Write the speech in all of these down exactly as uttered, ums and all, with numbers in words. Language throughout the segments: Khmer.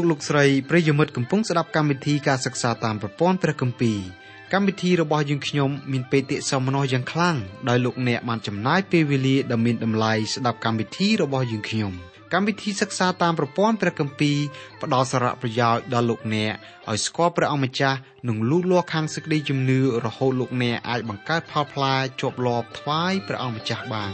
លោកលោកស្រីប្រិយមិត្តកំពុងស្ដាប់កម្មវិធីការសិក្សាតាមប្រព័ន្ធព្រះគម្ពីរកម្មវិធីរបស់យើងខ្ញុំមានបេតិសោមនស្សយ៉ាងខ្លាំងដោយលោកអ្នកបានចំណាយពេលវេលាដ៏មានតម្លៃស្ដាប់កម្មវិធីរបស់យើងខ្ញុំកម្មវិធីសិក្សាតាមប្រព័ន្ធព្រះគម្ពីរផ្ដល់សារៈប្រយោជន៍ដល់លោកអ្នកឲ្យស្គាល់ព្រះអង្គម្ចាស់និងលូតលាស់ខាងសេចក្តីជំនឿរហូតលោកអ្នកអាចបង្កើតផលផ្លែជាប់លាប់ថ្វាយព្រះអង្គម្ចាស់បាន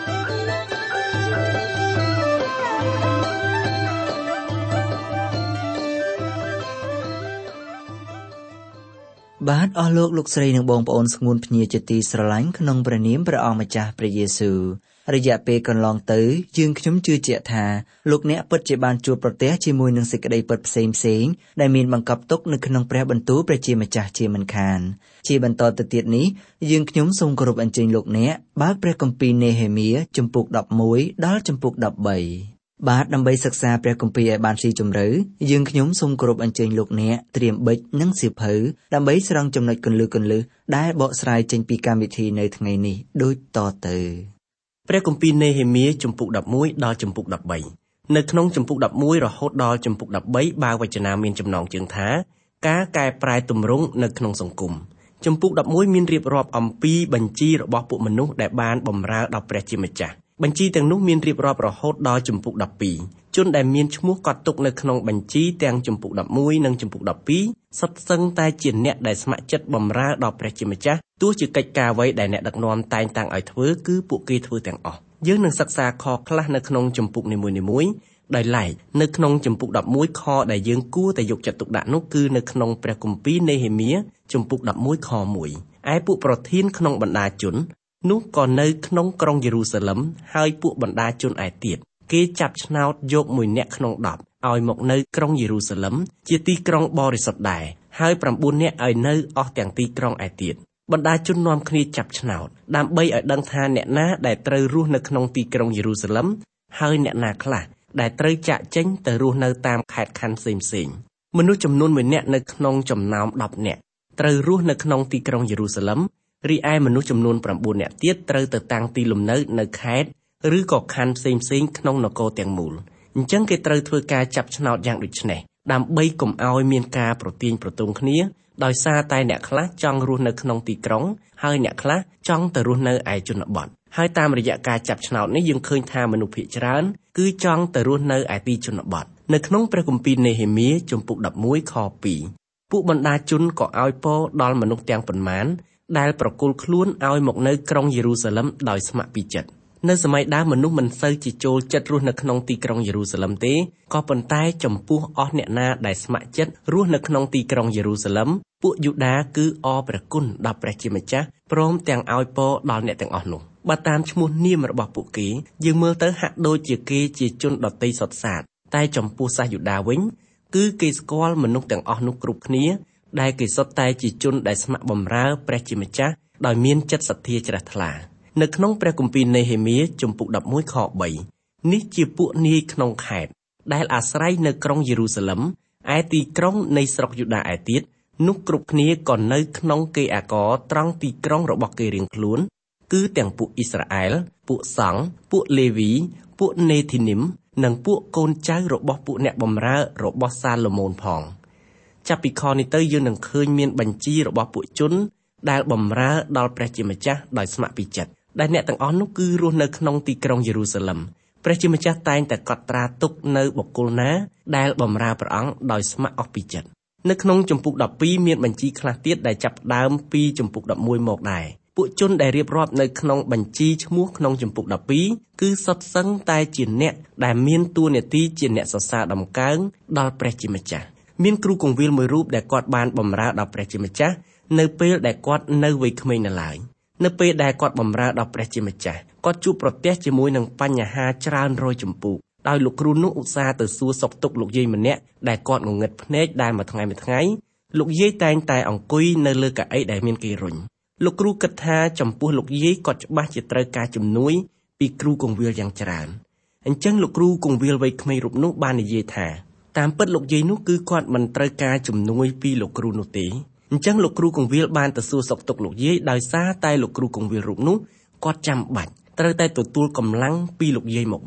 បាទអស់លោកលោកស្រីនិងបងប្អូនស្ងួនភ្ញាជាទីស្រឡាញ់ក្នុងព្រះនាមព្រះអង្គម្ចាស់ព្រះយេស៊ូវរយៈពេលកន្លងទៅយើងខ្ញុំជឿជាក់ថាលោកអ្នកពិតជាបានជួបប្រទះជាមួយនឹងសេចក្តីពិតផ្សេងផ្សេងដែលមានបង្កប់ទុកនៅក្នុងព្រះបន្ទូលព្រះជាម្ចាស់ជាមិនខានជាបន្តទៅទៀតនេះយើងខ្ញុំសូមគោរពអញ្ជើញលោកអ្នកបើកព្រះគម្ពីរនេហេមៀជំពូកដប់មួយដល់ជំពូកដប់បីបាទដើម្បីសិក្សាព្រះគម្ពីរឲ្យបានស៊ីជម្រៅយើងខ្ញុំសូមគោរពអញ្ជើញលោកអ្នកត្រៀមប៊ិចនិងសៀវភៅដើម្បីស្រង់ចំណុចគន្លឹះគន្លឹះដែលបកស្រាយចេញពីកម្មវិធីនៅថ្ងៃនេះដូចតទៅព្រះគម្ពីរនេហេមៀជំពូកដប់មួយដល់ជំពូកដប់បីនៅក្នុងជំពូកដប់មួយរហូតដល់ជំពូកដប់បីបើវចនាមានចំណងជើងថាការកែប្រែទម្រង់នៅក្នុងសង្គមជំពូកដប់មួយមានរៀបរាប់អំពីបញ្ជីរបស់ពួកមនុស្សដែលបានបម្រើដល់ព្រះជាម្ចាស់បញ្ជីទាំងនោះមានរៀបរាប់រហូតដល់ជំពូកដប់ពីរជនដែលមានឈ្មោះកត់ទុកនៅក្នុងបញ្ជីទាំងជំពូកដប់មួយនិងជំពូកដប់ពីរសុទ្ធសឹងតែជាអ្នកដែលស្ម័គ្រចិត្តបម្រើដល់ព្រះជាម្ចាស់ទោះជាកិច្ចការអ្វីដែលអ្នកដឹកនាំតែងតាំងឲ្យធ្វើគឺពួកគេធ្វើទាំងអស់យើងនឹងសិក្សាខខ្លះនៅក្នុងជំពូកនីមួយៗដោយឡែកនៅក្នុងជំពូកដប់មួយខដែលយើងគួរតែយកចិត្តទុកដាក់នោះគឺនៅក្នុងព្រះគម្ពីរនេហេមៀជំពូកដប់មួយខមួយឯពួកប្រធានក្នុងបណ្ដាជននោះក៏នៅក្នុងក្រុងយេរូសាឡឹមហើយពួកបណ្ដាជនឯទៀតគេចាប់ឆ្នោតយកមួយនាក់ក្នុងដប់ឲ្យមកនៅក្រុងយេរូសាឡឹមជាទីក្រុងបរិសុទ្ធដែរហើយប្រាំបួននាក់ឲ្យនៅអស់ទាំងទីក្រុងឯទៀតបណ្ដាជននាំគ្នាចាប់ឆ្នោតដើម្បីឲ្យដឹងថាអ្នកណាដែលត្រូវរស់នៅក្នុងទីក្រុងយេរូសាឡឹមហើយអ្នកណាខ្លះដែលត្រូវចាកចេញទៅរស់នៅតាមខេត្តខណ្ឌផ្សេងៗមនុស្សចំនួនមួយនាក់នៅក្នុងចំណោមដប់នាក់ត្រូវរស់នៅក្នុងទីក្រុងយេរូសាឡឹមរីឯមនុស្សចំនួនប្រាំបួននាក់ទៀតត្រូវទៅតាំងទីលំនៅនៅខេត្តឬក៏ខណ្ឌផ្សេងផ្សេងក្នុងនគរទាំងមូលអញ្ចឹងគេត្រូវធ្វើការចាប់ឆ្នោតយ៉ាងដូចនេះដើម្បីកុំឲ្យមានការប្រទាញប្រទង់គ្នាដោយសារតែអ្នកខ្លះចង់រស់នៅក្នុងទីក្រុងហើយអ្នកខ្លះចង់ទៅរស់នៅឯជនបទហើយតាមរយៈការចាប់ឆ្នោតនេះយើងឃើញថាមនុស្សភាគច្រើនគឺចង់ទៅរស់នៅឯទីជនបទនៅក្នុងព្រះគម្ពីរនេហេមៀជំពូកដប់មួយខពីរពួកបណ្ដាជនក៏ឲ្យពរដល់មនុស្សទាំងប៉ុន្មានដែលប្រគល់ខ្លួនឲ្យមកនៅក្រុងយេរូសាឡឹមដោយស្ម័គ្រពីចិត្តនៅសម័យដើមមនុស្សមិនសូវជាចូលចិត្តរស់នៅក្នុងទីក្រុងយេរូសាឡឹមទេក៏ប៉ុន្តែចំពោះអស់អ្នកណាដែលស្ម័គ្រចិត្តរស់នៅក្នុងទីក្រុងយេរូសាឡឹមពួកយូដាគឺអរព្រះគុណដល់ព្រះជាម្ចាស់ព្រមទាំងឲ្យពរដល់អ្នកទាំងអស់នោះបើតាមឈ្មោះនាមរបស់ពួកគេយើងមើលទៅហាក់ដូចជាគេជាជនដតីសុទ្ធសាធតែចំពោះសាសយូដាវិញគឺគេស្គាល់មនុស្សទាំងអស់នោះគ្រប់គ្នាដែលគេសុទ្ធតែជាជនដែលស្ម័ក្របម្រើព្រះជាម្ចាស់ដោយមានចិត្តសទ្ធាជ្រះថ្លានៅក្នុងព្រះគម្ពីរនេហេមៀជំពូកដប់មួយខបីនេះជាពួកនាយក្នុងខេត្តដែលអាស្រ័យនៅក្រុងយេរូសាឡឹមឯទីក្រុងនៃស្រុកយូដាឯទៀតនោះគ្រប់គ្នាក៏នៅក្នុងគេអាករត្រង់ទីក្រុងរបស់គេរៀងខ្លួនគឺទាំងពួកអ៊ីស្រាអែលពួកសង្ឃពួកលេវីពួកនេធីនីមនិងពួកកូនចៅរបស់ពួកអ្នកបម្រើរបស់សាឡូមោនផងចាប់ពីខនេះទៅយើងនឹងឃើញមានបញ្ជីរបស់ពួកជនដែលបម្រើដល់ព្រះជាម្ចាស់ដោយស្ម័គ្រពីចិត្តដែលអ្នកទាំងអស់នោះគឺរស់នៅក្នុងទីក្រុងយេរូសាឡឹមព្រះជាម្ចាស់តែងតែកត់ត្រាទុកនៅបុគ្គលណាដែលបម្រើព្រះអង្គដោយស្ម័គ្រអស់ពីចិត្តនៅក្នុងជំពូកដប់ពីរមានបញ្ជីខ្លះទៀតដែលចាប់ផ្ដើមពីជំពូកដប់មួយមកដែរពួកជនដែលរៀបរាប់នៅក្នុងបញ្ជីឈ្មោះក្នុងជំពូកដប់ពីរគឺសុទ្ធសឹងតែជាអ្នកដែលមានតួនាទីជាអ្នកសរសើរដំកើងដល់ព្រះជាម្ចាស់មានគ្រូគង្វាលមួយរូបដែលគាត់បានបម្រើដល់ព្រះជាម្ចាស់នៅពេលដែលគាត់នៅវ័យក្មេងនៅឡើយនៅពេលដែលគាត់បម្រើដល់ព្រះជាម្ចាស់គាត់ជួបប្រទះជាមួយនឹងបញ្ហាច្រើនរយចម្ពោះដោយលោកគ្រូនោះឧស្សាហ៍ទៅសួរសុខទុក្ខលោកយាយម្នាក់ដែលគាត់ងងឹតភ្នែកដែលមួយថ្ងៃមួយថ្ងៃលោកយាយតែងតែអង្គុយនៅលើកៅអីដែលមានគេរុញលោកគ្រូគិតថាចំពោះលោកយាយគាត់ច្បាស់ជាត្រូវការជំនួយពីគ្រូគង្វាលយ៉ាងច្រើនអញ្ចឹងលោកគ្រូគង្វាលវ័យក្មេងរូបនោះបាននិយាយថាតាមពិតលោកយាយនោះគឺគាត់មិនត្រូវការជំនួយពីលោកគ្រូនោះទេអញ្ចឹងលោកគ្រូគង្វាលបានទៅសួរសុខទុក្ខលោកយាយដោយសារតែលោកគ្រូគង្វាលរូបនោះគាត់ចាំបាច់ត្រូវតែទទួលកម្លាំងពីលោកយាយមកវិញ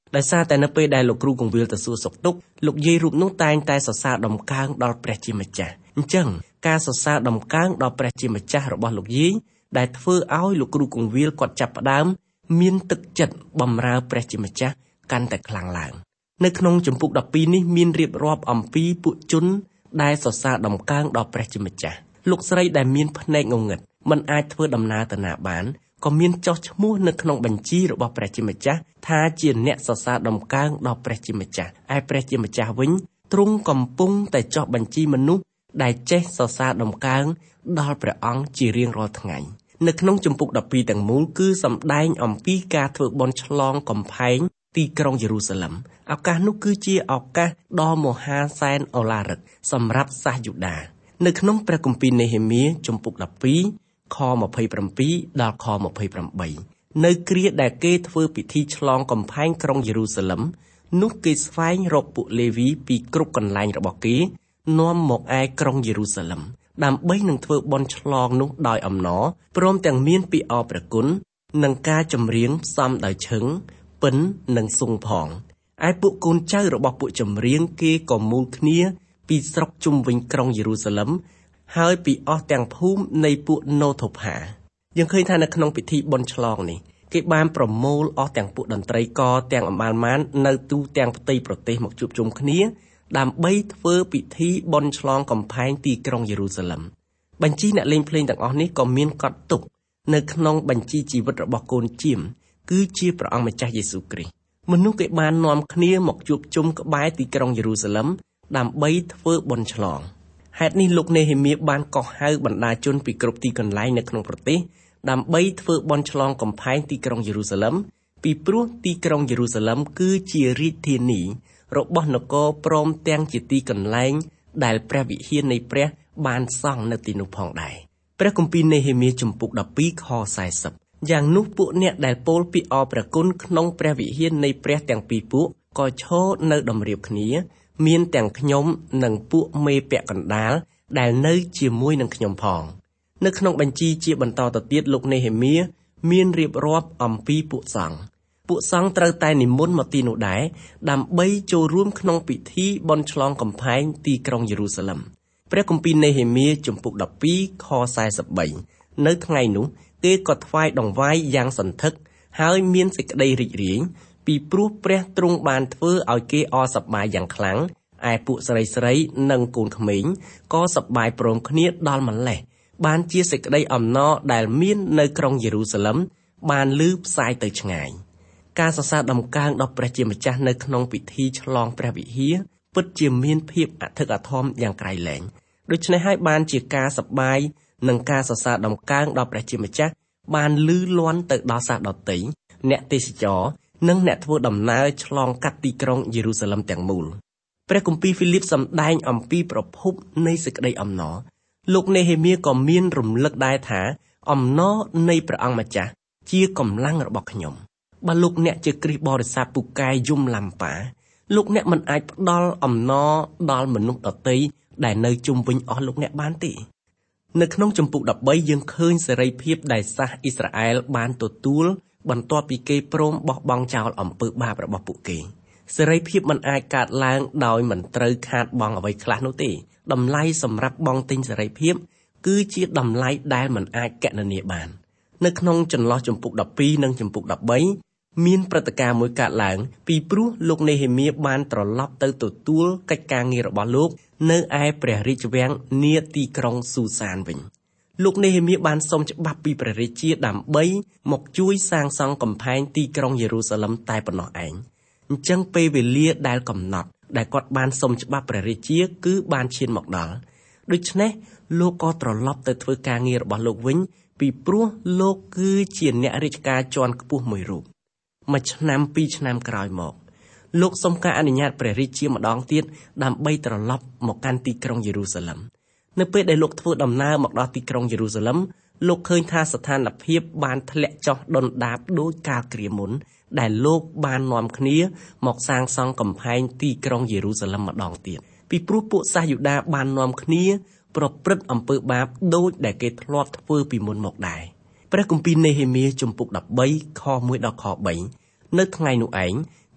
ដោយសារតែនៅពេលដែលលោកគ្រូកងវិលទៅសួរសុខទុក្ខលោកយាយរូបនោះតែងតែសរសើរដំកើងដល់ព្រះជាម្ចាស់អញ្ចឹងការសរសើរដំកើងដល់ព្រះជាម្ចាស់របស់លោកយាយដែលធ្វើឲ្យលោកគ្រូកងវិលគាត់ចាប់ផ្ដើមមានទឹកចិត្តបម្រើព្រះជាម្ចាស់កាន់តែខ្លាំងឡើងនៅក្នុងជំពូកដប់ពីរនេះមានរៀបរាប់អំពីពួកជនដែលសរសើរដំកើងដល់ព្រះជាម្ចាស់លោកស្រីដែលមានភ្នែកងងឹតមិនអាចធ្វើដំណើរទៅណាបានក៏មានចុះឈ្មោះនៅក្នុងបញ្ជីរបស់ព្រះជាម្ចាស់ថាជាអ្នកសរសើរដំកើងដល់ព្រះជាម្ចាស់ឯព្រះជាម្ចាស់វិញទ្រង់កំពុងតែចុះបញ្ជីមនុស្សដែលចេះសរសើរដំកើងដល់ព្រះអង្គជារៀងរាល់ថ្ងៃនៅក្នុងជំពូកដប់ពីរទាំងមូលគឺសម្ដែងអំពីការធ្វើបុណ្យឆ្លងកំផែងទីក្រុងយេរូសាឡិមឱកាសនោះគឺជាឱកាសដ៏មហាសែនអូឡារិកសម្រាប់សាសយូដានៅក្នុងព្រះគម្ពីរនេហេមៀជំពូកដប់ពីរខម្ភៃប្រាំពីរដល់ខម្ភៃប្រាំបីនៅគ្រាដែលគេធ្វើពិធីឆ្លងកំផែងក្រុងយេរូសាឡិមនោះគេស្វែងរកពួកលេវីពីគ្រប់កន្លែងរបស់គេនាំមកឯក្រុងយេរូសាឡិមដើម្បីនឹងធ្វើបុណ្យឆ្លងនោះដោយអំណរព្រមទាំងមានពីអរព្រះគុណនិងការចម្រៀងផ្សំដោយឈឹងពិននិងស៊ុងផងឯពួកកូនចៅរបស់ពួកចម្រៀងគេក៏មូលគ្នាពីស្រុកជុំវិញក្រុងយេរូសាឡិមហើយពីអស់ទាំងភូមិនៃពួកណូថូផាយើងឃើញថានៅក្នុងពិធីបុណ្យឆ្លងនេះគេបានប្រមូលអស់ទាំងពួកតន្ត្រីករទាំងអមាលម៉ាននៅទូទាំងផ្ទៃប្រទេសមកជួបជុំគ្នាដើម្បីធ្វើពិធីបុណ្យឆ្លងកំផែងទីក្រុងយេរូសាឡិមបញ្ជីអ្នកលេងភ្លេងទាំងអស់នេះក៏មានកត់ទុកនៅក្នុងបញ្ជីជីវិតរបស់កូនជៀមគឺជាព្រះអង្គម្ចាស់យេស៊ូវគ្រីស្ទមនុស្សគេបាននាំគ្នាមកជួបជុំក្បែរទីក្រុងយេរូសាឡិមដើម្បីធ្វើបុណ្យឆ្លងហេតុនេះលោកនេហេមៀបានកោះហៅបណ្ដាជនពីគ្រប់ទីកន្លែងនៅក្នុងប្រទេសដើម្បីធ្វើបុណ្យឆ្លងកំផែងទីក្រុងយេរូសាឡិមពីព្រោះទីក្រុងយេរូសាឡិមគឺជារាជធានីរបស់នគរព្រមទាំងជាទីកន្លែងដែលព្រះវិហារនៃព្រះបានសង់នៅទីនោះផងដែរព្រះគម្ពីរនេហេមៀជំពូកដប់ពីរខសែសិបយ៉ាងនោះពួកអ្នកដែលពោលពីអរព្រះគុណក្នុងព្រះវិហារនៃព្រះទាំងពីរពួកក៏ឈរនៅតម្រៀបគ្នាមានទាំងខ្ញុំនិងពួកមេពាក់កណ្ដាលដែលនៅជាមួយនឹងខ្ញុំផងនៅក្នុងបញ្ជីជាបន្តទៅទៀតលោកនេហេមៀមានរៀបរាប់អំពីពួកសង្ឃពួកសង្ឃត្រូវតែនិមន្តមកទីនោះដែរដើម្បីចូលរួមក្នុងពិធីបុណ្យឆ្លងកំផែងទីក្រុងយេរូសាឡិមព្រះគម្ពីរនេហេមៀជំពូកដប់ពីរខសែសិបបីនៅថ្ងៃនោះគេក៏ថ្វាយដង្វាយយ៉ាងសន្ធឹកហើយមានសេចក្តីរីករាយពីព្រោះព្រះទ្រង់បានធ្វើឲ្យគេអរសប្បាយយ៉ាងខ្លាំងឯពួកស្រីស្រីនិងកូនក្មេងក៏សប្បាយព្រមគ្នាដល់ម្លេះបានជាសេចក្តីអំណរដែលមាននៅក្រុងយេរូសាឡិមបានឮផ្សាយទៅឆ្ងាយការសរសើរដំកើងដល់ព្រះជាម្ចាស់នៅក្នុងពិធីឆ្លងព្រះវិហារពិតជាមានភាពអធិកអធមយ៉ាងក្រៃលែងដូច្នេះហើយបានជាការសប្បាយនិងការសរសើរដំកើងដល់ព្រះជាម្ចាស់បានលឺលាន់ទៅដល់សាសដទៃអ្នកទេសចរនិងអ្នកធ្វើដំណើរឆ្លងកាត់ទីក្រុងយេរូសាឡិមទាំងមូលព្រះគម្ពីរហ្វីលីបសម្ដែងអំពីប្រភពនៃសេចក្តីអំណរលោកនេហេមៀក៏មានរំលឹកដែរថាអំណរនៃព្រះអង្គម្ចាស់ជាកម្លាំងរបស់ខ្ញុំបើលោកអ្នកជាគ្រីស្ទបរិស័ទពូកែយំឡាំប៉ាលោកអ្នកមិនអាចផ្ដល់អំណរដល់មនុស្សដទៃដែលនៅជុំវិញអស់លោកអ្នកបានទេនៅក្នុងជំពូកដប់បីយើងឃើញសេរីភាពដែលសាសអ៊ីស្រាអែលបានទទួលបន្ទាប់ពីគេព្រមបោះបង់ចោលអំពើបាបរបស់ពួកគេសេរីភាពមិនអាចកើតឡើងដោយមិនត្រូវខាតបង់អ្វីខ្លះនោះទេតម្លៃសម្រាប់បង់ទិញសេរីភាពគឺជាតម្លៃដែលមិនអាចគណនាបាននៅក្នុងចន្លោះជំពូកដប់ពីរនិងជំពូកដប់បីមានព្រឹត្តិការណ៍មួយកើតឡើងពីព្រោះលោកនេហេមៀបានត្រឡប់ទៅទទួលកិច្ចការងាររបស់លោកនៅឯព្រះរាជវាំងនាទីក្រុងស៊ូសានវិញលោកនេហេមៀបានសុំច្បាប់ពីព្រះរាជាដើម្បីមកជួយសាងសង់កំផែងទីក្រុងយេរូសាឡិមតែប៉ុណ្ណោះឯងអញ្ចឹងពេលវេលាដែលកំណត់ដែលគាត់បានសុំច្បាប់ព្រះរាជាគឺបានឈានមកដល់ដូច្នេះលោកក៏ត្រឡប់ទៅធ្វើការងាររបស់លោកវិញពីព្រោះលោកគឺជាអ្នករាជការជាន់ខ្ពស់មួយរូបមួយឆ្នាំពីរឆ្នាំក្រោយមកលោកសុំការអនុញ្ញាតព្រះរាជាម្ដងទៀតដើម្បីត្រឡប់មកកាន់ទីក្រុងយេរូសាឡិមនៅពេលដែលលោកធ្វើដំណើរមកដល់ទីក្រុងយេរូសាឡិមលោកឃើញថាស្ថានភាពបានធ្លាក់ចុះដុនដាបដោយកាលគ្រាមុនដែលលោកបាននាំគ្នាមកសាងសង់កំផែងទីក្រុងយេរូសាឡិមម្ដងទៀតពីព្រោះពួកសាសយូដាបាននាំគ្នាប្រព្រឹត្តអំពើបាបដូចដែលគេធ្លាប់ធ្វើពីមុនមកដែរព្រះគម្ពីរនេហេមៀជំពូកដប់បីខមួយដល់ខបីនៅថ្ងៃនោះឯង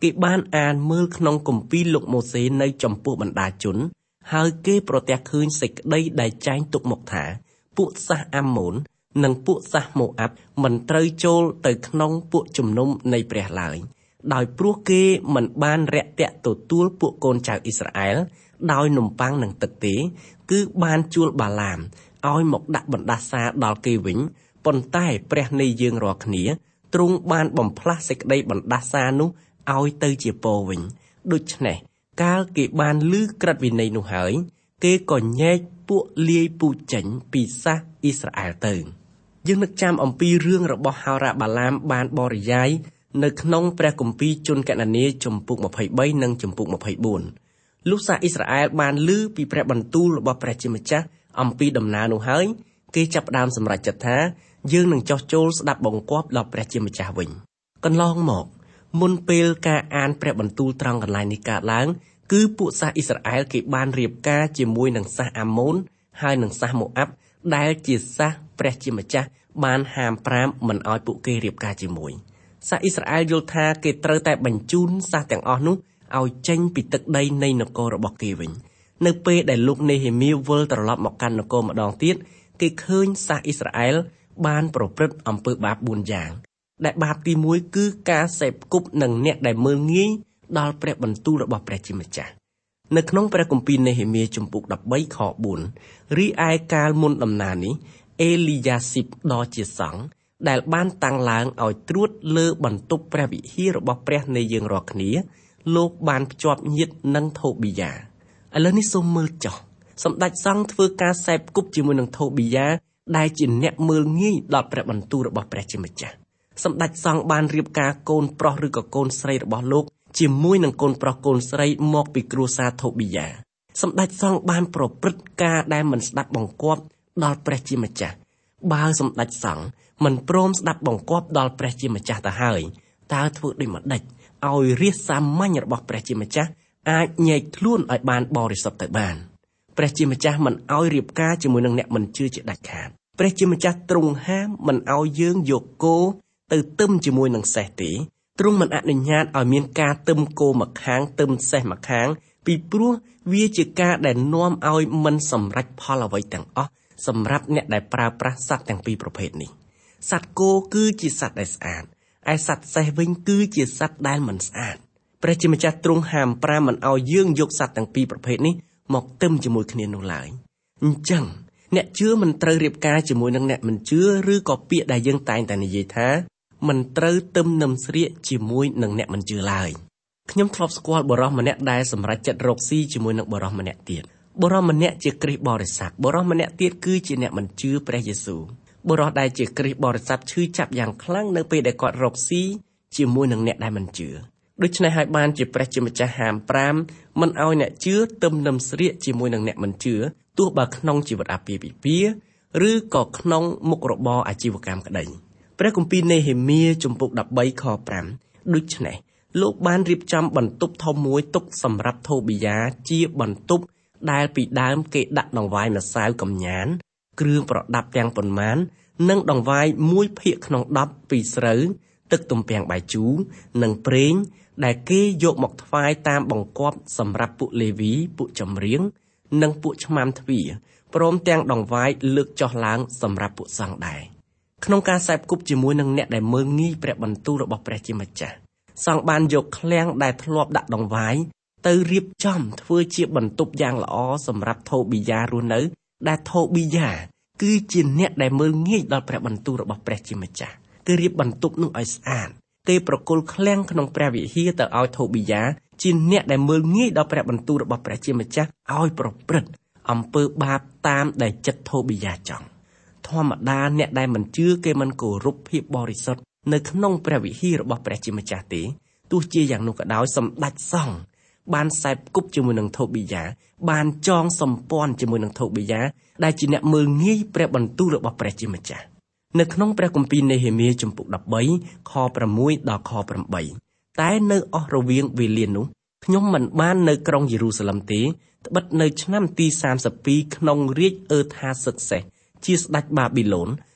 គេបានអានមើលក្នុងគម្ពីរលោកម៉ូសេនៅចំពោះបណ្ដាជនហើយគេប្រទះឃើញសេចក្តីដែលចែងទុកមកថាពួកសាសអាម៉ូននិងពួកសាសម៉ូអាប់មិនត្រូវចូលទៅក្នុងពួកជំនុំនៃព្រះឡើយដោយព្រោះគេមិនបានរាក់ទាក់ទទួលពួកកូនចៅអ៊ីស្រាអែលដោយនំប៉័ងនិងទឹកទេគឺបានជួលបាឡាមឲ្យមកដាក់បណ្ដាសាដល់គេវិញប៉ុន្តែព្រះនៃយើងរាល់គ្នាទ្រង់បានបំផ្លាស់សេចក្តីបណ្ដាសានោះឲ្យទៅជាពរវិញដូច្នេះកាលគេបានឮក្រឹតវិន័យនោះហើយគេក៏ញែកពួកលាយពូជចេញពីសាសអ៊ីស្រាអែលទៅយើងនឹកចាំអំពីរឿងរបស់ហោរ៉ាបាឡាមបានបរិយាយនៅក្នុងព្រះគម្ពីរជនកណនីជំពូកម្ភៃបីនិងជំពូកម្ភៃបួនលុះសាសអ៊ីស្រាអែលបានឮពីព្រះបន្ទូលរបស់ព្រះជាម្ចាស់អំពីដំណើរនោះហើយគេចាប់ផ្ដើមសម្រេចចិត្តថាយើងនឹងចោះចូលស្ដាប់បង្គាប់ដល់ព្រះជាម្ចាស់វិញកន្លងមកមុនពេលការអានព្រះបន្ទូលត្រង់កន្លែងនេះកើតឡើងគឺពួកសាសអ៊ីស្រាអែលគេបានរៀបការជាមួយនឹងសាសអាម៉ូនហើយនឹងសាសម៉ូអាប់ដែលជាសាសព្រះជាម្ចាស់បានហាមប្រាមមិនឲ្យពួកគេរៀបការជាមួយសាសអ៊ីស្រាអែលយល់ថាគេត្រូវតែបញ្ជូនសាសទាំងអស់នោះឲ្យចេញពីទឹកដីនៃនគររបស់គេវិញនៅពេលដែលលោកនេហេមៀវិលត្រឡប់មកកាន់នគរម្ដងទៀតគេឃើញសាសអ៊ីស្រាអែលបានប្រព្រឹត្តអំពើបាបបួនយ៉ាងដែលបាបទីមួយគឺការសេពគប់នឹងអ្នកដែលមើលងាយដល់ព្រះបន្ទូលរបស់ព្រះជាម្ចាស់នៅក្នុងព្រះគម្ពីរនេហេមៀជំពូកដប់បីខបួនរីឯកាលមុនដំណើរនេះអេលីយ៉ាស៊ីបដ៏ជាសង្ឃដែលបានតាំងឡើងឲ្យត្រួតលើបន្ទប់ព្រះវិហាររបស់ព្រះនៃយើងរាល់គ្នាលោកបានភ្ជាប់ញាតិនឹងថូប៊ីយ៉ាឥឡូវនេះសូមមើលចុះសម្ដេចសង្ឃធ្វើការសេពគប់ជាមួយនឹងថូប៊ីយ៉ាដែលជាអ្នកមើលងាយដល់ព្រះបន្ទូលរបស់ព្រះជាម្ចាស់សម្ដេចសង្ឃបានរៀបការកូនប្រុសឬក៏កូនស្រីរបស់លោកជាមួយនឹងកូនប្រុសកូនស្រីមកពីគ្រួសារថូប៊ីយ៉ាសម្ដេចសង្ឃបានប្រព្រឹត្តការដែលមិនស្ដាប់បង្គាប់ដល់ព្រះជាម្ចាស់បើសម្ដេចសង្ឃមិនព្រមស្ដាប់បង្គាប់ដល់ព្រះជាម្ចាស់ទៅហើយតើធ្វើដូចម្ដេចឲ្យរាជសាមញ្ញរបស់ព្រះជាម្ចាស់អាចញែកខ្លួនឲ្យបានបរិសុទ្ធទៅបានព្រះជាម្ចាស់មិនឲ្យរៀបការជាមួយនឹងអ្នកមិនជឿជាដាច់ខាតព្រះជាម្ចាស់ទ្រង់ហាមមិនឲ្យយើងយកគោទៅទឹមជាមួយនឹងសេះទេទ្រង់មិនអនុញ្ញាតឲ្យមានការទឹមគោម្ខាងទឹមសេះម្ខាងពីព្រោះវាជាការដែលនាំឲ្យមិនសម្រេចផលអ្វីទាំងអស់សម្រាប់អ្នកដែលប្រើប្រាស់សត្វទាំងពីរប្រភេទនេះសត្វគោគឺជាសត្វដែលស្អាតឯសត្វសេះវិញគឺជាសត្វដែលមិនស្អាតព្រះជាម្ចាស់ទ្រង់ហាមប្រាមមិនឲ្យយើងយកសត្វទាំងពីរប្រភេទនេះមកទឹមជាមួយគ្នានោះឡើយអញ្ចឹងអ្នកជឿមិនត្រូវរៀបការជាមួយនឹងអ្នកមិនជឿឬក៏ពាក្យដែលយើងតែងតែនិយាយថាមិនត្រូវទឹមនឹមស្រៀកជាមួយនឹងអ្នកមិនជឿឡើយខ្ញុំធ្លាប់ស្គាល់បុរសម្នាក់ដែលសម្រេចចិត្តរកស៊ីជាមួយនឹងបុរសម្នាក់ទៀតបុរសម្នាក់ជាគ្រីស្ទបរិស័ទបុរសម្នាក់ទៀតគឺជាអ្នកមិនជឿព្រះយេស៊ូវបុរសដែលជាគ្រីស្ទបរិស័ទឈឺចាប់យ៉ាងខ្លាំងនៅពេលដែលគាត់រកស៊ីជាមួយនឹងអ្នកដែលមិនជឿដូច្នេះហើយបានជាព្រះជាម្ចាស់ហាមប្រាមមិនឲ្យអ្នកជឿទឹមនឹមស្រៀកជាមួយនឹងអ្នកមិនជឿទោះបើក្នុងជីវិតអាពាហ៍ពិពាហ៍ឬក៏ក្នុងមុខរបរអាជីវកម្មក្តីព្រះគម្ពីរនេហេមៀជំពូកដប់បីខប្រាំដូច្នេះលោកបានរៀបចំបន្ទប់ធំមួយទុកសម្រាប់ថូប៊ីយ៉ាជាបន្ទប់ដែលពីដើមគេដាក់ដង្វាយម្សៅកំញានគ្រឿងប្រដាប់ទាំងប៉ុន្មាននិងដង្វាយមួយភាគក្នុងដប់ពីស្រូវទឹកទំពាំងបាយជូរនិងប្រេងដែលគេយកមកថ្វាយតាមបង្គាប់សម្រាប់ពួកលេវីពួកចម្រៀងនិងពួកឆ្មាំទ្វារព្រមទាំងដង្វាយលើកចុះឡើងសម្រាប់ពួកសង្ឃដែរក្នុងការសេពគប់ជាមួយនឹងអ្នកដែលមើលងាយព្រះបន្ទូលរបស់ព្រះជាម្ចាស់សង្ឃបានយកឃ្លាំងដែលធ្លាប់ដាក់ដង្វាយទៅរៀបចំធ្វើជាបន្ទប់យ៉ាងល្អសម្រាប់ថូប៊ីយ៉ារស់នៅដែលថូប៊ីយ៉ាគឺជាអ្នកដែលមើលងាយដល់ព្រះបន្ទូលរបស់ព្រះជាម្ចាស់គេរៀបបន្ទប់នោះឲ្យស្អាតគេប្រគល់ឃ្លាំងក្នុងព្រះវិហារទៅឲ្យថូប៊ីយ៉ាជាអ្នកដែលមើលងាយដល់ព្រះបន្ទូលរបស់ព្រះជាម្ចាស់ឲ្យប្រព្រឹត្តអំពើបាបតាមដែលចិត្តថូប៊ីយ៉ាចង់ធម្មតាអ្នកដែលមិនជឿគេមិនគោរពភាពបរិសុទ្ធនៅក្នុងព្រះវិហាររបស់ព្រះជាម្ចាស់ទេទោះជាយ៉ាងនោះក៏ដោយសម្ដេចសង្ឃបានសេពគប់ជាមួយនឹងថូប៊ីយ៉ាបានចងសម្ព័ន្ធជាមួយនឹងថូប៊ីយ៉ាដែលជាអ្នកមើលងាយព្រះបន្ទូលរបស់ព្រះជាម្ចាស់នៅក្នុងព្រះគម្ពីរនេហេមៀជំពូកដប់បីខប្រាំមួយដល់ខប្រាំបីតែនៅអស់រវាងវេលានោះខ្ញុំមិនបាននៅក្រុងយេរូសាឡឹមទេត្បិតនៅឆ្នាំទីសាមសិបពីរក្នុងរាជអឺថាសឹកសេះជាស្ដេចបាប៊ីឡូន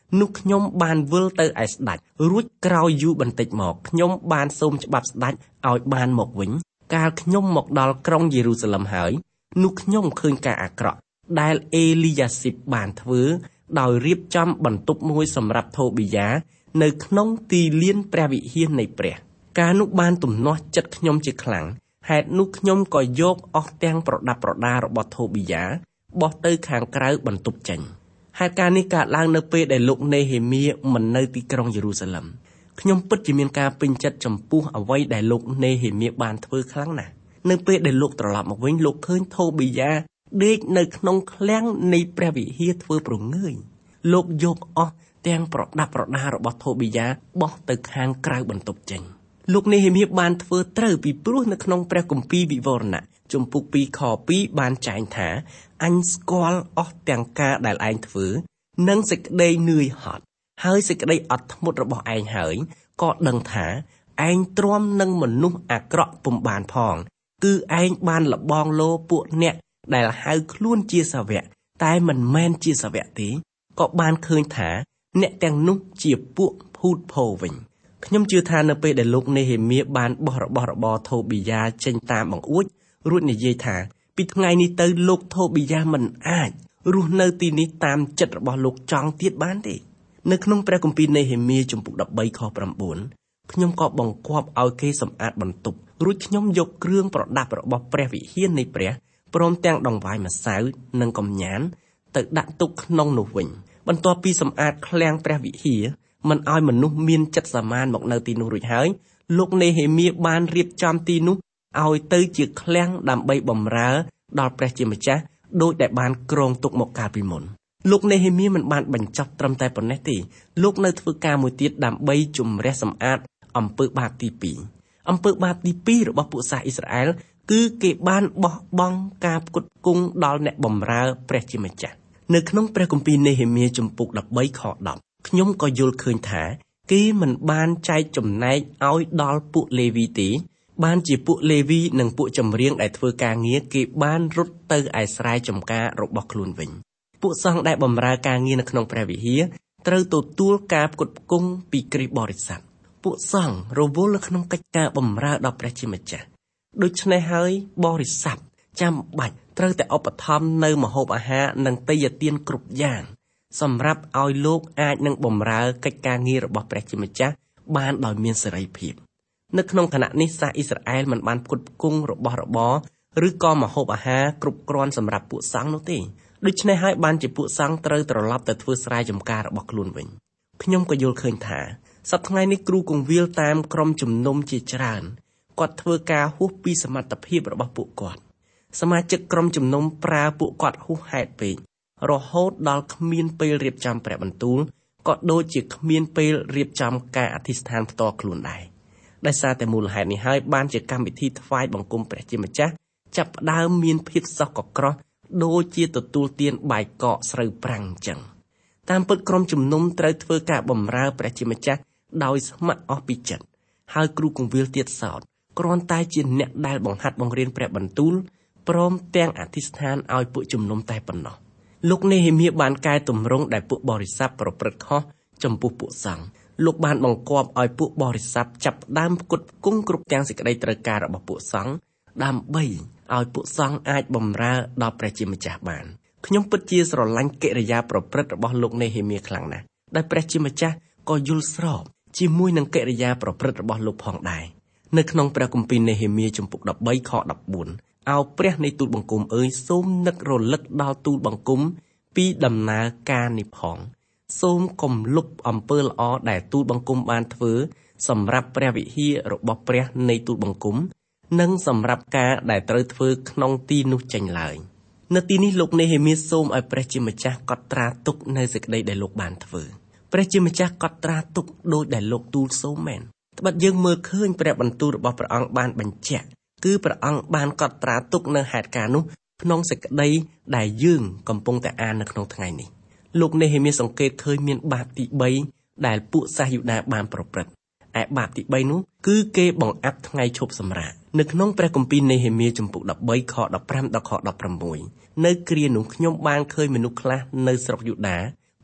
នោះខ្ញុំបានវិលទៅឯស្ដេចរួចក្រោយយូរបន្តិចមកខ្ញុំបានសូមច្បាប់ស្ដេចឲ្យបានមកវិញកាលខ្ញុំមកដល់ក្រុងយេរូសាឡឹមហើយនោះខ្ញុំឃើញការអាក្រក់ដែលអេលីយ៉ាស៊ីបបានធ្វើដោយរៀបចំបន្ទប់មួយសម្រាប់ថូប៊ីយ៉ានៅក្នុងទីលានព្រះវិហារនៃព្រះការនោះបានទំនាស់ចិត្តខ្ញុំជាខ្លាំងហេតុនោះខ្ញុំក៏យកអស់ទាំងប្រដាប់ប្រដារបស់ថូប៊ីយ៉ាបោះទៅខាងក្រៅបន្ទប់ចេញហេតុការណ៍នេះកើតឡើងនៅពេលដែលលោកនេហេមៀមិននៅទីក្រុងយេរូសាឡឹមខ្ញុំពិតជាមានការពេញចិត្តចំពោះអ្វីដែលលោកនេហេមៀបានធ្វើខ្លាំងណាស់នៅពេលដែលលោកត្រឡប់មកវិញលោកឃើញថូប៊ីយ៉ាដេកនៅក្នុងឃ្លាំងនៃព្រះវិហារធ្វើព្រងើយលោកយកអស់ទាំងប្រដាប់ប្រដារបស់ថូប៊ីយ៉ាបោះទៅខាងក្រៅបន្ទប់ចេញលោកនេហេមៀបានធ្វើត្រូវពីព្រោះនៅក្នុងព្រះគម្ពីរវិវរណៈជំពូកពីរខពីរបានចែងថាអញស្គាល់អស់ទាំងការដែលឯងធ្វើនិងសេចក្តីនឿយហត់ហើយសេចក្តីអត់ធ្មត់របស់ឯងហើយក៏ដឹងថាឯងទ្រាំនឹងមនុស្សអាក្រក់ពុំបានផងគឺឯងបានលបងលោពួកអ្នកដែលហៅខ្លួនជាសាវកតែមិនមែនជាសាវកទេក៏បានឃើញថាអ្នកទាំងនោះជាពួកភូតភរវិញខ្ញុំជឿថានៅពេលដែលលោកនេហេមៀបានបោះរបស់របរថូប៊ីយ៉ាចេញតាមបង្អួចរួចនិយាយថាពីថ្ងៃនេះទៅលោកថូប៊ីយ៉ាមិនអាចរស់នៅទីនេះតាមចិត្តរបស់លោកចង់ទៀតបានទេនៅក្នុងព្រះគម្ពីរនេហេមៀជំពូកដប់បីខ៩ខ្ញុំក៏បង្គាប់ឲ្យគេសម្អាតបន្ទប់រួចខ្ញុំយកគ្រឿងប្រដាប់របស់ព្រះវិហារនៃព្រះព្រមទាំងដង្វាយម្សៅនិងកំញានទៅដាក់ទុកក្នុងនោះវិញបន្ទាប់ពីសម្អាតឃ្លាំងព្រះវិហារមិនឲ្យមនុស្សមានចិត្តសាមានមកនៅទីនោះរួចហើយលោកនេហេមៀបានរៀបចំទីនោះឲ្យទៅជាឃ្លាំងដើម្បីបម្រើដល់ព្រះជាម្ចាស់ដោយដែលបានគ្រងទុកមកកាលពីមុនលោកនេហេមៀមិនបានបញ្ចប់ត្រឹមតែប៉ុណ្ណេះទេលោកនៅធ្វើការមួយទៀតដើម្បីជំរះសម្អាតអំពើបាបទីពីរអំពើបាបទីពីររបស់ពួកសាសអ៊ីស្រាអែលគឺគេបានបោះបង់ការផ្គត់ផ្គង់ដល់អ្នកបម្រើព្រះជាម្ចាស់នៅក្នុងព្រះគម្ពីរនេហេមៀជំពូកដប់បីខដប់ខ្ញុំក៏យល់ឃើញថាគេមិនបានចែកចំណែកឲ្យដល់ពួកលេវីទេបានជាពួកលេវីនិងពួកចម្រៀងដែលធ្វើការងារគេបានរត់ទៅឯស្រែចម្ការរបស់ខ្លួនវិញពួកសង្ឃដែលបម្រើការងារនៅក្នុងព្រះវិហារត្រូវទទួលការផ្គត់ផ្គង់ពីគ្រីស្ទបរិស័ទពួកសង្ឃរវល់នៅក្នុងកិច្ចការបម្រើដល់ព្រះជាម្ចាស់ដូច្នេះហើយបរិស័ទចាំបាច់ត្រូវតែឧបត្ថម្ភនៅម្ហូបអាហារនិងទេយ្យទានគ្រប់យ៉ាងសម្រាប់ឲ្យលោកអាចនឹងបម្រើកិច្ចការងាររបស់ព្រះជាម្ចាស់បានដោយមានសេរីភាពនៅក្នុងខណៈនេះសាសអ៊ីស្រាអែលមិនបានផ្គត់ផ្គង់របស់របរឬក៏ម្ហូបអាហារគ្រប់គ្រាន់សម្រាប់ពួកសង្ឃនោះទេដូច្នេះហើយបានជាពួកសង្ឃត្រូវត្រឡប់ទៅធ្វើស្រែចម្ការរបស់ខ្លួនវិញខ្ញុំក៏យល់ឃើញថាសប្តាហ៍ថ្ងៃនេះគ្រូគង្វាលតាមក្រុមជំនុំជាច្រើនគាត់ធ្វើការហួសពីសមត្ថភាពរបស់ពួកគាត់សមាជិកក្រុមជំនុំប្រើពួកគាត់ហួសហេតុពេករហូតដល់គ្មានពេលរៀបចំព្រះបន្ទូលក៏ដូចជាគ្មានពេលរៀបចំការអធិស្ឋានផ្ទាល់ខ្លួនដែរដោយសារតែមូលហេតុនេះហើយបានជាកម្មវិធីថ្វាយបង្គំព្រះជាម្ចាស់ចាប់ផ្ដើមមានភាពសោះកក្រោះដូចជាទទួលទានបាយកកស្រូវប្រាំងអញ្ចឹងតាមពិតក្រុមជំនុំត្រូវធ្វើការបម្រើព្រះជាម្ចាស់ដោយស្ម័គ្រអស់ពីចិត្តហើយគ្រូគង្វាលទៀតសោតគ្រាន់តែជាអ្នកដែលបង្ហាត់បង្រៀនព្រះបន្ទូលព្រមទាំងអធិស្ឋានឲ្យពួកជំនុំតែប៉ុណ្ណោះលោកនេហេមៀបានកែតម្រង់ដែលពួកបរិស័ទប្រព្រឹត្តខុសចំពោះពួកសង្ឃលោកបានបង្គាប់ឲ្យពួកបរិស័ទចាប់ផ្ដើមផ្គត់ផ្គង់គ្រប់ទាំងសេចក្តីត្រូវការរបស់ពួកសង្ឃដើម្បីឲ្យពួកសង្ឃអាចបម្រើដល់ព្រះជាម្ចាស់បានខ្ញុំពិតជាស្រឡាញ់កិរិយាប្រព្រឹត្តរបស់លោកនេហេមៀខ្លាំងណាស់ដែលព្រះជាម្ចាស់ក៏យល់ស្របជាមួយនឹងកិរិយាប្រព្រឹត្តរបស់លោកផងដែរនៅក្នុងព្រះគម្ពីរនេហេមៀជំពូកដប់បីខដប់បួនអោព្រះនៃទូលបង្គំអើយសូមនឹករលឹកដល់ទូលបង្គំពីដំណើរការនេះផងសូមកុំលុបអំពើល្អដែលទូលបង្គំបានធ្វើសម្រាប់ព្រះវិហាររបស់ព្រះនៃទូលបង្គំនិងសម្រាប់ការដែលត្រូវធ្វើក្នុងទីនោះចេញឡើយនៅទីនេះលោកនេហេមៀសូមឲ្យព្រះជាម្ចាស់កត់ត្រាទុកនៅសេចក្តីដែលលោកបានធ្វើព្រះជាម្ចាស់កត់ត្រាទុកដោយដែលលោកទូលសូមមែនត្បិតយើងមើលឃើញព្រះបន្ទូលរបស់ព្រះអង្គបានបញ្ជាក់គឺព្រះអង្គបានកត់ត្រាទុកនៅហេតុការណ៍នោះក្នុងសេចក្តីដែលយើងកំពុងតែអាននៅក្នុងថ្ងៃនេះលោកនេហេមៀសង្កេតឃើញមានបាបទីបីដែលពួកសាសយូដាបានប្រព្រឹត្តឯបាបទីបីនោះគឺគេបង្អាប់ថ្ងៃឈប់សម្រាកនៅក្នុងព្រះគម្ពីរនេហេមៀជំពូកដប់បីខដប់ប្រាំដល់ខដប់ប្រាំមួយនៅគ្រានោះខ្ញុំបានឃើញមនុស្សខ្លះនៅស្រុកយូដា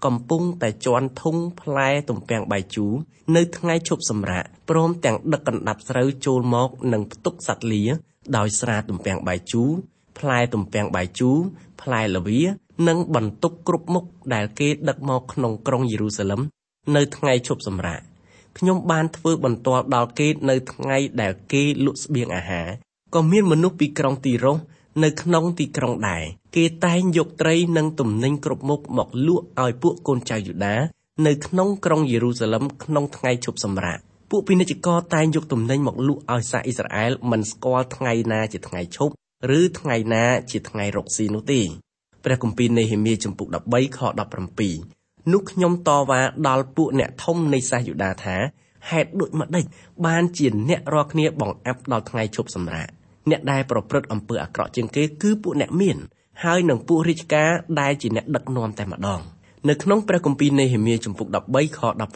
កំពុងតែជន់ធុងផ្លែទំពាំងបាយជូរនៅថ្ងៃឈប់សម្រាកព្រមទាំងដឹកកណ្ដាប់ស្រូវចូលមកនិងផ្ទុកសត្វលាដោយស្រាទំពាំងបាយជូរផ្លែទំពាំងបាយជូរផ្លែល្វានិងបន្ទុកគ្រប់មុខដែលគេដឹកមកក្នុងក្រុងយេរូសាឡឹមនៅថ្ងៃឈប់សម្រាកខ្ញុំបានធ្វើបន្ទាល់ដល់គេនៅថ្ងៃដែលគេលក់ស្បៀងអាហារក៏មានមនុស្សពីក្រុងទីរ៉ូសនៅក្នុងទីក្រុងដែរគេតែងយកត្រីនិងទំនិញគ្រប់មុខមកលក់ឲ្យពួកកូនចៅយូដានៅក្នុងក្រុងយេរូសាឡឹមក្នុងថ្ងៃឈប់សម្រាកពួកពាណិជ្ជករតែងយកទំនិញមកលក់ឲ្យសាសអ៊ីស្រាអែលមិនស្គាល់ថ្ងៃណាជាថ្ងៃឈប់ឬថ្ងៃណាជាថ្ងៃរកស៊ីនោះទេព្រះគម្ពីរនេហេមៀចំពុក13ខ17នោះខ្ញុំតវ៉ាដល់ពួកអ្នកធំនៃសាសយូដាថាហេតុដូចម្ដេចបានជាអ្នករាល់គ្នាបង្អាប់ដល់ថ្ងៃឈប់សម្រាកអ្នកដែលប្រព្រឹត្តអំពើអាក្រក់ជាងគេគឺពួកអ្នកមានហើយនឹងពួករាជការដែលជាអ្នកដឹកនាំតែម្ដងនៅក្នុងព្រះគម្ពីរនេហេមៀចំពុក13ខ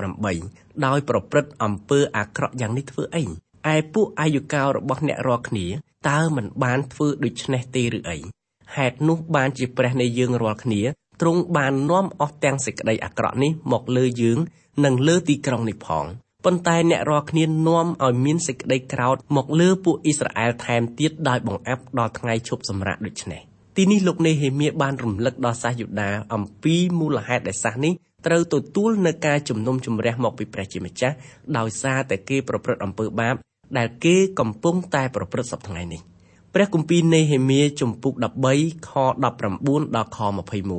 18ដោយប្រព្រឹត្តអំពើអាក្រក់យ៉ាងនេះធ្វើអីឯពួកអាយុកោរបស់អ្នករាល់គ្នាតើមិនបានធ្វើដូច្នេះទេឬអីហេតុនោះបានជាព្រះនៃយើងរាល់គ្នាទ្រង់បាននាំអស់ទាំងសេចក្តីអាក្រក់នេះមកលើយើងនិងលើទីក្រុងនេះផងប៉ុន្តែអ្នករាល់គ្នានាំឲ្យមានសេចក្តីក្រោធមកលើពួកអ៊ីស្រាអែលថែមទៀតដោយបង្អាប់ដល់ថ្ងៃឈប់សម្រាកដូច្នេះទីនេះលោកនេហេមៀបានរំលឹកដល់សាសយូដាអំពីមូលហេតុដែលសាសនេះត្រូវទទួលនៅការជំនុំជម្រះមកពីព្រះជាម្ចាស់ដោយសារតែគេប្រព្រឹត្តអំពើបាបដែលគេកំពុងតែប្រព្រឹត្តសពថ្ងៃនេះព្រះគម្ពីរនេហេមៀជំពូក13ខ19ដល់ខ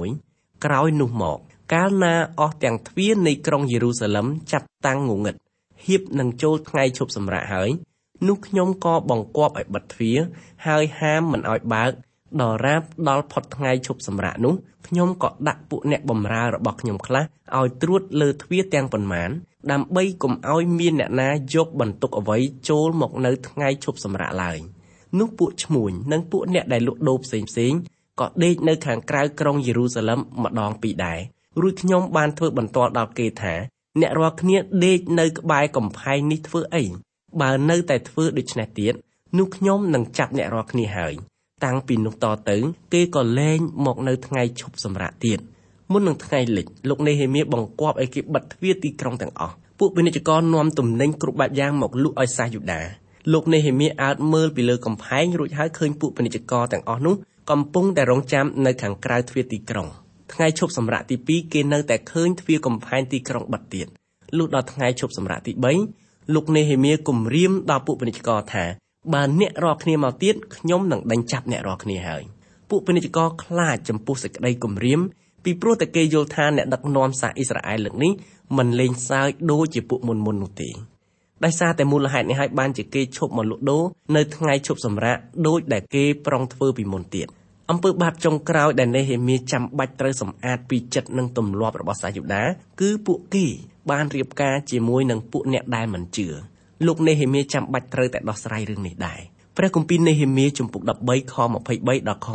21ក្រោយនោះមកកាលណាអស់ទាំងទ្វារនៃក្រុងយេរូសាឡឹមចាប់តាំងងងឹតហៀបនឹងចូលថ្ងៃឈប់សម្រាកហើយនោះខ្ញុំក៏បង្គាប់ឲ្យបិទទ្វារហើយហាមមិនឲ្យបើកដល់រាបដល់ផុតថ្ងៃឈប់សម្រាកនោះខ្ញុំក៏ដាក់ពួកអ្នកបម្រើរបស់ខ្ញុំខ្លះឲ្យត្រួតលើទ្វារទាំងប៉ុន្មានដើម្បីកុំឲ្យមានអ្នកណាយកបន្ទុកអ្វីចូលមកនៅថ្ងៃឈប់សម្រាកឡើយនោះពួកឈ្មួញនិងពួកអ្នកដែលលក់ដូរផ្សេងផ្សេងក៏ដេកនៅខាងក្រៅក្រុងយេរូសាឡឹមម្ដងពីរដែររួចខ្ញុំបានធ្វើបន្ទាល់ដល់គេថាអ្នករាល់គ្នាដេកនៅក្បែរកំផែងនេះធ្វើអីបើនៅតែធ្វើដូច្នេះទៀតនោះខ្ញុំនឹងចាប់អ្នករាល់គ្នាហើយតាំងពីនោះតទៅគេក៏លែងមកនៅថ្ងៃឈប់សម្រាកទៀតមុននឹងថ្ងៃលិចលោកនេហេមៀបង្គាប់ឲ្យគេបិទទ្វារទីក្រុងទាំងអស់ពួកពាណិជ្ជករនាំទំនិញគ្រប់បែបយ៉ាងមកលក់ឲ្យសាសយូដាលោកនេហេមៀអើតមើលពីលើកំផែងរួចហើយឃើញពួកពាណិជ្ជករទាំងអស់នោះកំពុងតែរង់ចាំនៅខាងក្រៅទ្វារទីក្រុងថ្ងៃឈប់សម្រាកទីពីរគេនៅតែឃើញទ្វារកំផែងទីក្រុងបិទទៀតលុះដល់ថ្ងៃឈប់សម្រាកទីបីលោកនេហេមៀគំរាមដល់ពួកពាណិជ្ជករថាបើអ្នករាល់គ្នាមកទៀតខ្ញុំនឹងដេញចាប់អ្នករាល់គ្នាហើយពួកពាណិជ្ជករខ្លាចចំពោះសេចក្តីគំរាមពីព្រោះតែគេយល់ថាអ្នកដឹកនាំសាសអ៊ីស្រាអែលលើកនេះមិនលេងសើចដូចជាពួកមុនមុននោះទេដោយសារតែមូលហេតុនេះហើយបានជាគេឈប់មកលក់ដូរនៅថ្ងៃឈប់សម្រាកដូចដែលគេប្រុងធ្វើពីមុនទៀតអំពើបាបចុងក្រោយដែលនេហេមៀចាំបាច់ត្រូវសម្អាតពីចិត្តនិងទម្លាប់របស់សាសយូដាគឺពួកគេបានរៀបការជាមួយនឹងពួកអ្នកដែលមិនជឿលោកនេហេមៀចាំបាច់ត្រូវតែដោះស្រាយរឿងនេះដែរព្រះគម្ពីរនេហេមៀជំពូក13ខ23ដល់ខ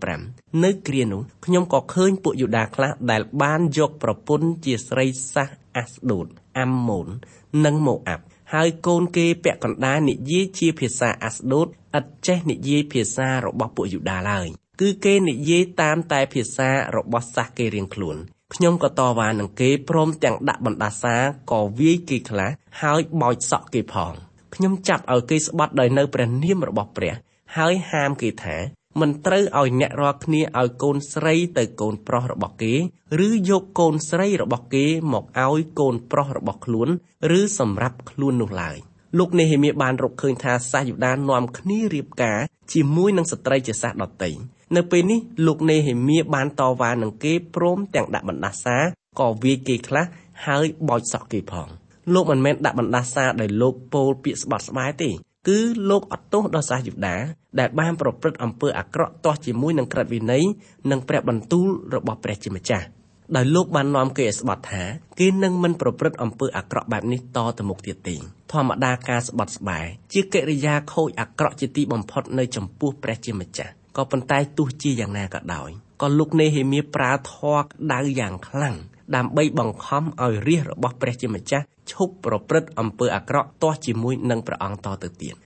25នៅគ្រានោះខ្ញុំក៏ឃើញពួកយូដាខ្លះដែលបានយកប្រពន្ធជាស្រីសាសអាស្ដូតអាំម៉ូននិងម៉ូអាប់ហើយកូនគេពាក់កណ្ដាលនិយាយជាភាសាអាស្ដូតឥតចេះនិយាយភាសារបស់ពួកយូដាឡើយគឺគេនិយាយតាមតែភាសារបស់សាសគេរៀងខ្លួនខ្ញុំក៏តវ៉ានឹងគេព្រមទាំងដាក់បណ្ដាសាក៏វាយគេខ្លះហើយបោចសក់គេផងខ្ញុំចាប់ឲ្យគេស្បត់ដោយនៅព្រះនាមរបស់ព្រះហើយហាមគេថាមិនត្រូវឲ្យអ្នករាល់គ្នាឲ្យកូនស្រីទៅកូនប្រុសរបស់គេឬយកកូនស្រីរបស់គេមកឲ្យកូនប្រុសរបស់ខ្លួនឬសម្រាប់ខ្លួននោះឡើយលោកនេហេមៀបានរកឃើញថាសាសយូដានាំគ្នារៀបការជាមួយនឹងស្ត្រីជាសាសដទៃនៅពេលនេះលោកនេហេមៀបានតវ៉ានឹងគេព្រមទាំងដាក់បណ្ដាសាក៏វាយគេខ្លះហើយបោចសក់គេផងលោកមិនមែនដាក់បណ្ដាសាដោយលោកពោលពាក្យស្បត់ស្បាយទេគឺលោកអត់ទោសដល់សាសយូដាដែលបានប្រព្រឹត្តអំពើអាក្រក់ទាស់ជាមួយនឹងក្រឹតវិន័យនិងព្រះបន្ទូលរបស់ព្រះជាម្ចាស់ដោយលោកបាននាំគេឲ្យស្បត់ថាគេនឹងមិនប្រព្រឹត្តអំពើអាក្រក់បែបនេះតទៅមុខទៀតទេធម្មតាការស្បត់ស្បាយជាកិរិយាខូចអាក្រក់ជាទីបំផុតនៅចំពោះព្រះជាម្ចាស់ក៏ប៉ុន្តែទោះជាយ៉ាងណាក៏ដោយក៏លោកនេហេមៀប្រើធម៌ក្តៅយ៉ាងខ្លាំងដើម្បីបង្ខំឲ្យរាជរបស់ព្រះជាម្ចាស់ឈប់ប្រព្រឹត្តអំពើអាក្រក់ទាស់ជាមួយនឹងព្រះអង្គតទៅទៀត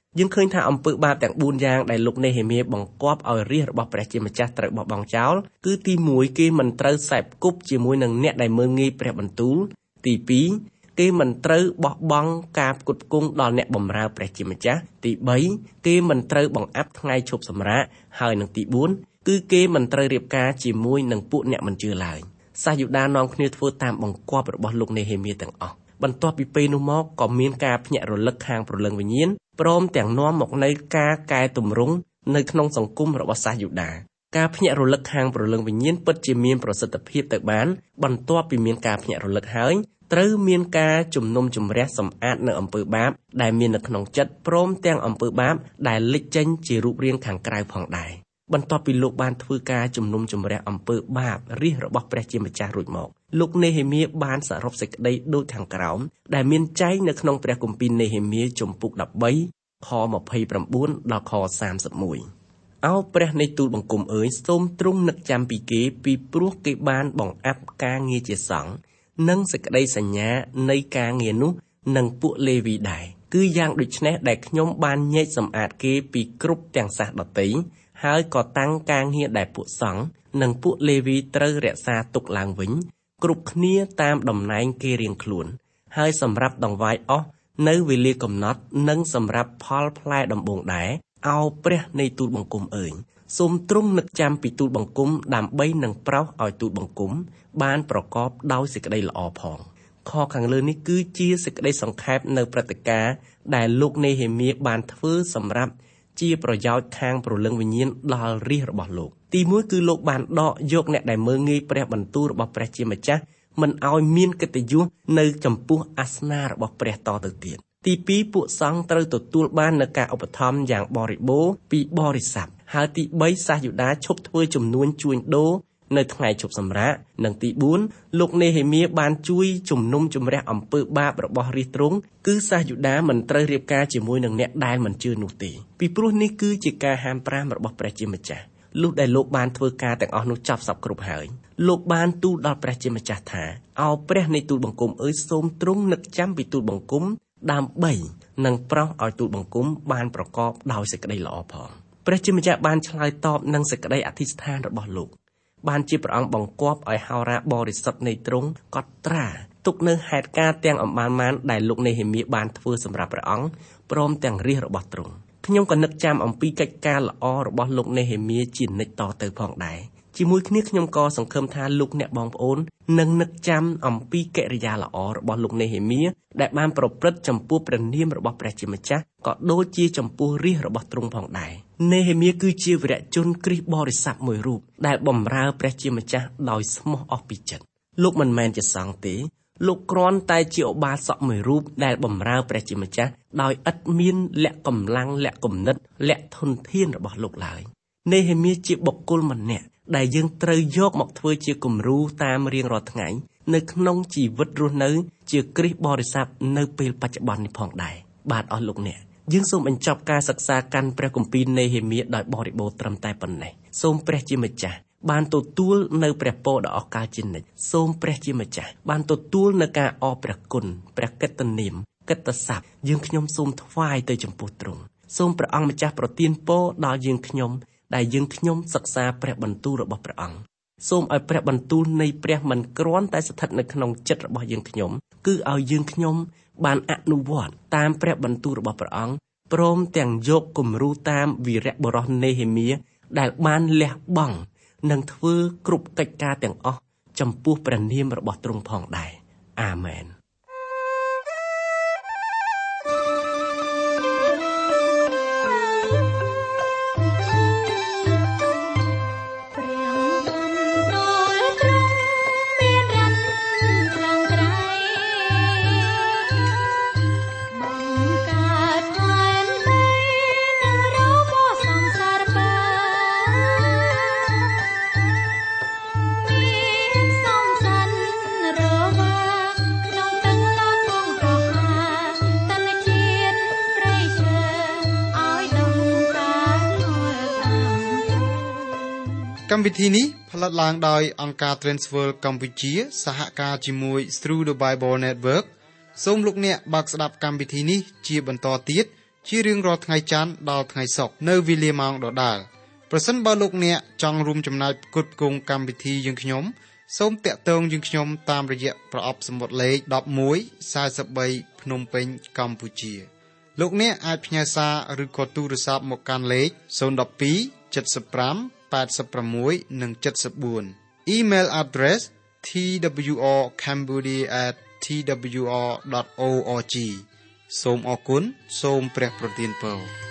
យើងឃើញថាអំពើបាបទាំងបួនយ៉ាងដែលលោកនេហេមៀបង្គាប់ឲ្យរាជរបស់ព្រះជាម្ចាស់ត្រូវបោះបង់ចោលគឺទីមួយគេមិនត្រូវសេពគប់ជាមួយនឹងអ្នកដែលមើលងាយព្រះបន្ទូលទីពីរគេមិនត្រូវបោះបង់ការផ្គត់ផ្គង់ដល់អ្នកបម្រើព្រះជាម្ចាស់ទីបីគេមិនត្រូវបង្អាប់ថ្ងៃឈប់សម្រាកហើយនឹងទីបួនគឺគេមិនត្រូវរៀបការជាមួយនឹងពួកអ្នកមិនជឿឡើយសាសយូដានាំគ្នាធ្វើតាមបង្គាប់របស់លោកនេហេមៀទាំងអស់បន្ទាប់ពីពេលនោះមកក៏មានការភ្ញាក់រលឹកខាងព្រលឹងវិញ្ញាណព្រមទាំងនាំមកនៅការកែទម្រង់នៅក្នុងសង្គមរបស់សាសយូដាការភ្ញាក់រលឹកខាងព្រលឹងវិញ្ញាណពិតជាមានប្រសិទ្ធភាពទៅបានបន្ទាប់ពីមានការភ្ញាក់រលឹកហើយត្រូវមានការជំនុំជម្រះសម្អាតនៅអំពើបាបដែលមាននៅក្នុងចិត្តព្រមទាំងអំពើបាបដែលលេចចេញជារូបរាងខាងក្រៅផងដែរបន្ទាប់ពីលោកបានធ្វើការជំនុំជម្រះអំពើបាបរាជរបស់ព្រះជាម្ចាស់រួចមកលោកនេហេមៀបានសរុបសេចក្តីដូចខាងក្រោមដែលមានចែងនៅក្នុងព្រះគម្ពីរនេហេមៀជំពូកដប់បីខម្ភៃប្រាំបួនដល់ខសាមសិបមួយអោព្រះនៃទូលបង្គំអើយសូមទ្រង់នឹកចាំពីគេពីព្រោះគេបានបង្អាប់ការងារជាសង្ឃនិងសេចក្តីសញ្ញានៃការងារនោះនឹងពួកលេវីដែរគឺយ៉ាងដូចនេះដែលខ្ញុំបានញែកសម្អាតគេពីគ្រប់ទាំងសាសដតីហើយក៏តាំងការងារដែលពួកសង្ឃនិងពួកលេវីត្រូវរក្សាទុកឡើងវិញគ្រប់គ្នាតាមតំណែងគេរៀងខ្លួនហើយសម្រាប់ដង្វាយអស់នៅវេលាកំណត់និងសម្រាប់ផលផ្លែដំបូងដែរអោព្រះនៃទូលបង្គំអើយសូមទ្រង់នឹកចាំពីទូលបង្គំដើម្បីនឹងប្រោសឲ្យទូលបង្គំបានប្រកបដោយសេចក្តីល្អផងខខាងលើនេះគឺជាសេចក្តីសង្ខេបនៅព្រឹត្តិការណ៍ដែលលោកនេហេមៀបានធ្វើសម្រាប់ជាប្រយោជន៍ខាងព្រលឹងវិញ្ញាណដល់រាជរបស់លោកទីមួយគឺលោកបានដកយកអ្នកដែលមើលងាយព្រះបន្ទូលរបស់ព្រះជាម្ចាស់មិនឲ្យមានកិត្តិយសនៅចំពោះអាសនៈរបស់ព្រះតទៅទៀតទីពីរពួកសង្ឃត្រូវទទួលបាននូវការឧបត្ថម្ភយ៉ាងបរិបូរណ៍ពីបរិស័ទហើយទីបីសាសយូដាឈប់ធ្វើចំនួនជួញដូរនៅថ្ងៃឈប់សម្រាកនិងទីបួនលោកនេហេមៀបានជួយជំនុំជម្រះអំពើបាបរបស់រាជទ្រង់គឺសាសយូដាមិនត្រូវរៀបការជាមួយនឹងអ្នកដែលមិនជឿនោះទេពីព្រោះនេះគឺជាការហាមប្រាមរបស់ព្រះជាម្ចាស់លុះដែលលោកបានធ្វើការទាំងអស់នោះចប់សពគ្រប់ហើយលោកបានទូលដល់ព្រះជាម្ចាស់ថាអោព្រះនៃទូលបង្គំអើយសូមទ្រង់នឹកចាំពីទូលបង្គំដើម្បីនឹងប្រោសឲ្យទូលបង្គំបានប្រកបដោយសេចក្តីល្អផងព្រះជាម្ចាស់បានឆ្លើយតបនឹងសេចក្តីអធិស្ឋានរបស់លោកបានជាព្រះអង្គបង្គាប់ឲ្យហោរាបរិសុទ្ធនៃទ្រង់កត់ត្រាទុកនៅហេតុការណ៍ទាំងអំបានមានដែលលោកនេហេមៀបានធ្វើសម្រាប់ព្រះអង្គព្រមទាំងរាជរបស់ទ្រង់ខ្ញុំក៏នឹកចាំអំពីកិច្ចការល្អរបស់លោកនេហេមៀជានិច្ចតទៅផងដែរជាមួយគ្នាខ្ញុំក៏សង្ឃឹមថាលោកអ្នកបងប្អូននឹងនឹកចាំអំពីកិរិយាល្អរបស់លោកនេហេមៀដែលបានប្រព្រឹត្តចំពោះព្រះនាមរបស់ព្រះជាម្ចាស់ក៏ដូចជាចំពោះរាជរបស់ទ្រង់ផងដែរនេហេមៀគឺជាវីរជនគ្រីស្ទបរិស័ទមួយរូបដែលបម្រើព្រះជាម្ចាស់ដោយស្មោះអស់ពីចិត្តលោកមិនមែនជាសង្ឃទេលោកគ្រាន់តែជាឧបាសកមួយរូបដែលបម្រើព្រះជាម្ចាស់ដោយឥតមានលក្ខកម្លាំងលក្ខគំនិតលក្ខធនធានរបស់លោកឡើយនេហេមៀជាបុគ្គលម្នាក់ដែលយើងត្រូវយកមកធ្វើជាគំរូតាមរៀងរាល់ថ្ងៃនៅក្នុងជីវិតរស់នៅជាគ្រីស្ទបរិស័ទនៅពេលបច្ចុប្បន្ននេះផងដែរបាទអស់លោកអ្នកយើងសូមបញ្ចប់ការសិក្សាកាន់ព្រះគម្ពីរនេហេមៀដោយបរិបូរណ៍ត្រឹមតែប៉ុណ្ណេះសូមព្រះជាម្ចាស់បានទទួលនៅព្រះពរដ៏អស្ចារ្យជានិច្ចសូមព្រះជាម្ចាស់បានទទួលនៅការអរព្រះគុណព្រះកិត្តិនាមកិត្តិស័ព្ទយើងខ្ញុំសូមថ្វាយទៅចំពោះទ្រង់សូមព្រះអង្គម្ចាស់ប្រទានពរដល់យើងខ្ញុំដែលយើងខ្ញុំសិក្សាព្រះបន្ទូលរបស់ព្រះអង្គសូមឲ្យព្រះបន្ទូលនៃព្រះមិនគ្រាន់តែស្ថិតនៅក្នុងចិត្តរបស់យើងខ្ញុំគឺឲ្យយើងខ្ញុំបានអនុវត្តតាមព្រះបន្ទូលរបស់ព្រះអង្គព្រមទាំងយកគំរូតាមវីរបុរសនេហេមៀដែលបានលះបង់និងធ្វើគ្រប់កិច្ចការទាំងអស់ចំពោះព្រះនាមរបស់ទ្រង់ផងដែរអាមែនកម្មវិធីនេះផលិតឡើងដោយអង្គការ Transworld កម្ពុជាសហការជាមួយ Through the Bible Network សូមលោកអ្នកបើកស្ដាប់កម្មវិធីនេះជាបន្តទៀតជារៀងរាល់ថ្ងៃច័ន្ទដល់ថ្ងៃសុក្រនៅវេលាម៉ោងដដែលប្រសិនបើលោកអ្នកចង់រួមចំណែកផ្គត់ផ្គង់កម្មវិធីយើងខ្ញុំសូមតាក់ទងយើងខ្ញុំតាមរយៈប្រអប់សំបុត្រលេខដប់មួយ សែនសិបបីភ្នំពេញកម្ពុជាលោកអ្នកអាចផ្ញើសារឬក៏ទូរស័ព្ទមកកាន់លេខศูนย์ một hai เจ็ดสิบห้า แปดสิบหก និង เจ็ดสิบสี่ Email address t w r cambodia at t w r dot org សូមអរគុណសូមព្រះប្រទានពរ